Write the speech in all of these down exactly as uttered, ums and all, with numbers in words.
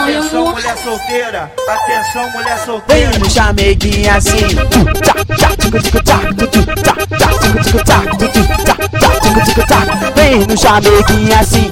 Atenção, mulher solteira, atenção, mulher solteira. Vem no chameguinho assim. Vem no chameguinho assim.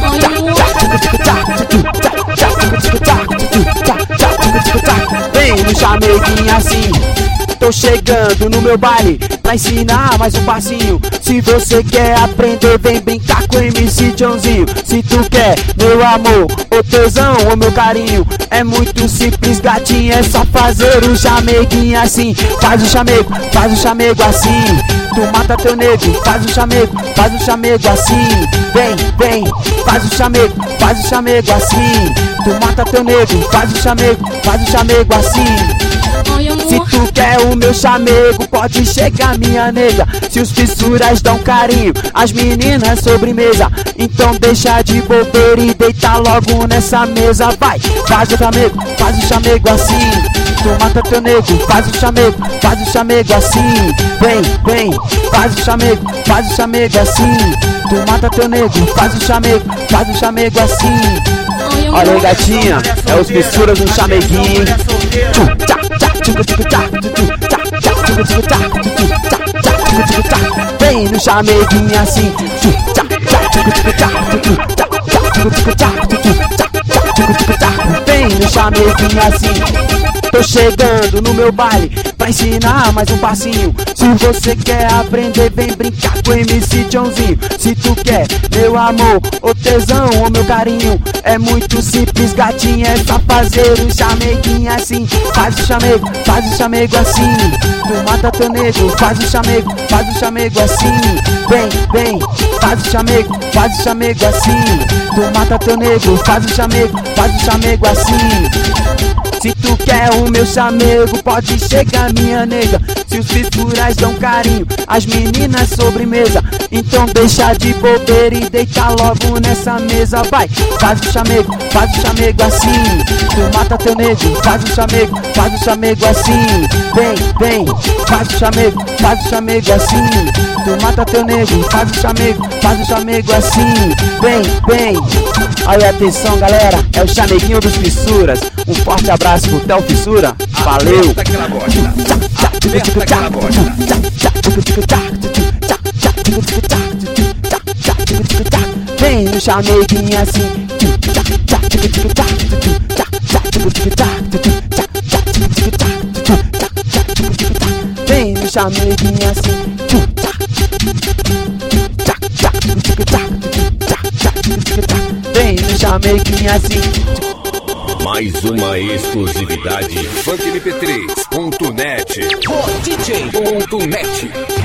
Vem no chameguinho assim. Tô chegando no meu baile pra ensinar mais um passinho. Se você quer aprender, vem brincar com o M C Joãozinho. Se tu quer meu amor, ou tesão, ou meu carinho, é muito simples, gatinho, é só fazer o chameguinho assim. Faz o chamego, faz o chamego assim. Tu mata teu nego, faz o chamego, faz o chamego assim. Vem, vem, faz o chamego, faz o chamego assim. Tu mata teu nego, faz o chamego, faz o chamego assim. Se tu quer o meu chamego, pode chegar, minha nega. Se os fissuras dão carinho, as meninas sobremesa, então deixa de bobeira e deita logo nessa mesa. Vai, faz o chamego, faz o chamego assim. Tu mata teu nego, faz o chamego, faz o chamego assim. Vem, vem, faz o chamego, faz o chamego assim. Tu mata teu nego, faz o chamego, faz o chamego assim. Olha aí, gatinha, é os fissuras no chameguinho. Vem no chameguinho assim. Vem no chameguinho assim. Tô chegando no meu baile pra ensinar mais um passinho. Se você quer aprender, vem brincar com o M C Joãozinho. Se tu quer meu amor, ou tesão, ou meu carinho, é muito simples, gatinha, é só fazer o chameguinho assim. Faz o chamego, faz o chamego assim. Tu mata teu nego, faz o chamego, faz o chamego assim. Vem, vem, faz o chamego, faz o chamego assim. Tu mata teu nego, faz o chamego, faz o chamego assim. Se tu quer o meu chamego, pode chegar, minha nega. Se os fissuras dão carinho, as meninas sobremesa, então deixa de bobeira e deita logo nessa mesa. Vai, faz o chamego, faz o chamego assim. Tu mata teu nego, faz o chamego, faz o chamego assim. Vem, vem, faz o chamego, faz o chamego assim. Tu mata teu nego, faz o chamego, faz o chamego assim. Vem, vem. Aí, atenção, galera, é o chameguinho dos fissuras. Um forte abraço pro Theo Fissura. Valeu! Aperta aquela bosta. Aperta aquela bosta. Vem no chameguinho assim. Vem no chameguinho assim. Vem no chameguinho assim. Mais uma exclusividade. Funk M P três ponto net. D J ponto net.